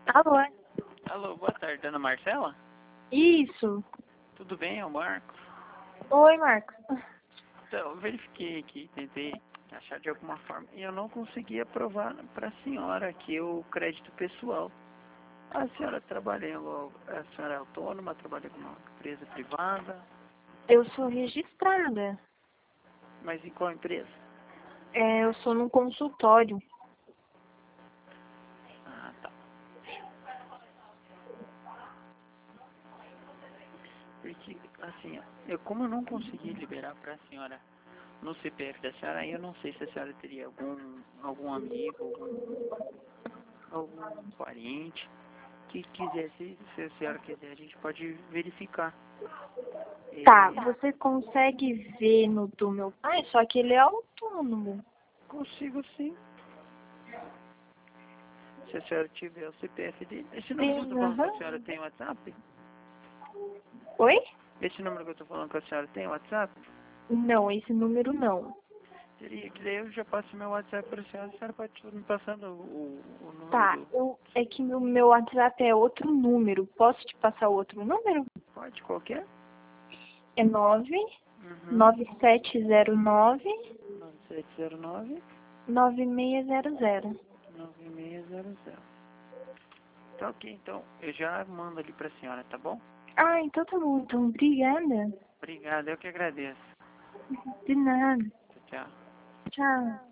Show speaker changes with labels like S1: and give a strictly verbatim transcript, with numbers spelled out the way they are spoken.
S1: Alô?
S2: Alô, boa tarde, dona Marcela?
S1: Isso.
S2: Tudo bem, é o Marcos.
S1: Oi, Marcos.
S2: Então, eu verifiquei aqui, tentei achar de alguma forma, e eu não consegui aprovar para a senhora aqui o crédito pessoal. A senhora trabalha em, algo- a senhora é autônoma, trabalha com uma empresa privada,
S1: Eu sou registrada.
S2: mas em qual empresa?
S1: É, eu sou num consultório.
S2: Ah, tá. Porque, assim, ó, eu, como eu não consegui liberar para a senhora no C P F da senhora, aí eu não sei se a senhora teria algum, algum amigo, algum, algum parente que quisesse, se a senhora quiser, a gente pode verificar.
S1: Tá,
S2: E
S1: você consegue ver no do meu pai, só que ele é autônomo.
S2: consigo sim, se a senhora tiver o C P F dele. Esse número que eu
S1: Tem,
S2: estou falando com a
S1: aham.
S2: senhora tem WhatsApp?
S1: Oi?
S2: Esse número que eu estou falando com a senhora tem WhatsApp?
S1: Não, esse número não.
S2: Teria que daí eu já passo meu WhatsApp para a senhora, a senhora pode me passando o, o, o número
S1: Tá,
S2: do...
S1: eu, é que no meu WhatsApp é outro número. Posso te passar outro número?
S2: Pode, qualquer?
S1: É nove
S2: Uhum.
S1: nove sete zero nove
S2: nove sete zero nove,
S1: nove seis zero zero.
S2: nove seis zero zero. Tá ok, então eu já mando ali para a senhora, tá bom?
S1: Ah, então tá bom. Então, obrigada.
S2: Obrigado, eu que agradeço.
S1: De nada.
S2: Tchau, tchau.
S1: Tchau.